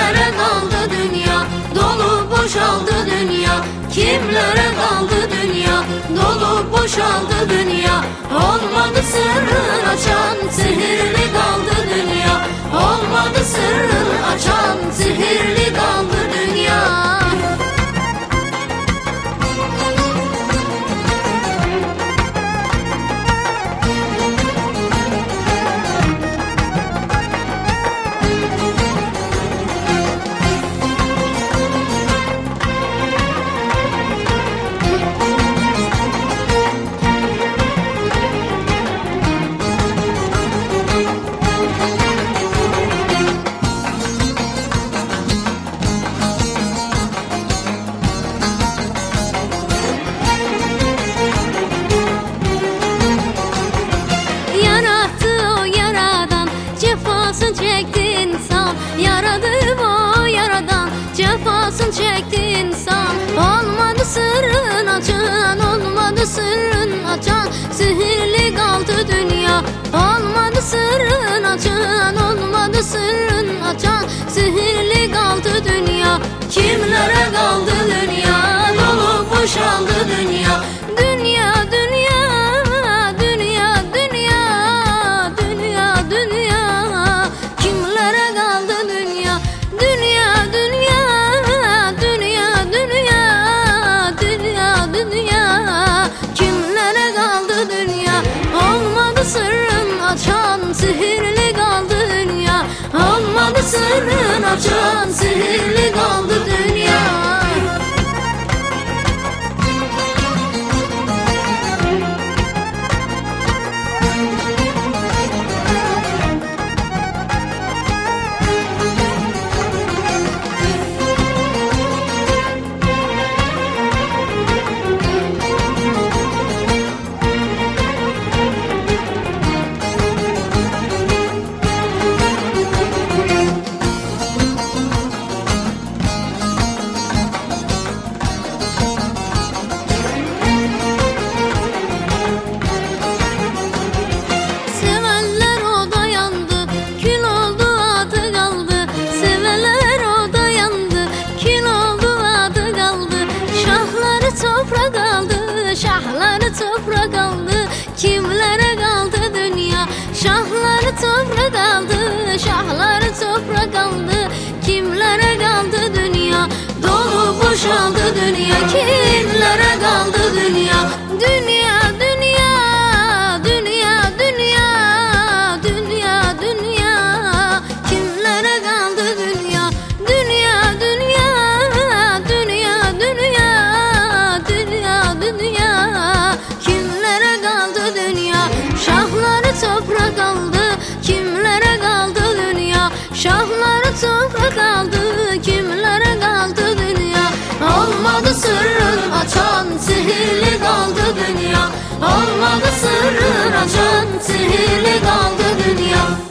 Kimlere kaldı dünya, dolu boşaldı dünya. Kimlere kaldı dünya, dolu boşaldı dünya. Olmadı sırrın açan, sihirli kaldı dünya. Olmadı sırrın açan, sihirli kaldı dünya. Cefasını çekti insan, yaradı o yaradan. Cefasını çekti insan. Olmadı sırrın açan, olmadı sırrın açan. Sihirli kaldı dünya. Olmadı sırrın açan, olmadı sırrın açan. Sihirli kaldı dünya. Kimlere kaldı dünya, dolu boşaldı dünya. Dünya, dünya, dünya, dünya, dünya, dünya. Kimlere kaldı dünya, dünya, dünya, dünya, dünya, dünya, dünya. Kimlere kaldı dünya, olmadı sırrın açan, sihirli kaldı dünya. Olmadı sırrın açan, sihirli kaldı dünya. Toprak aldı, şahları toprak aldı. Kimlere kaldı dünya, şahları toprak aldı. Şahları toprak aldı. Kimlere kaldı dünya, dolu boşaldı dünya. Kimlere kaldı dünya, dünya, dünya, dünya, dünya, dünya, dünya. Kimlere kaldı dünya, dünya, dünya, dünya, dünya, dünya, dünya. Kimlere kaldı dünya, şahları toprak aldı. Kimlere kaldı dünya, şahları toprak aldı. Kimlere kaldı dünya, olmadı sırrın açan, sihirli kaldı dünya. Olmadı sırrın açan, sihirli kaldı dünya.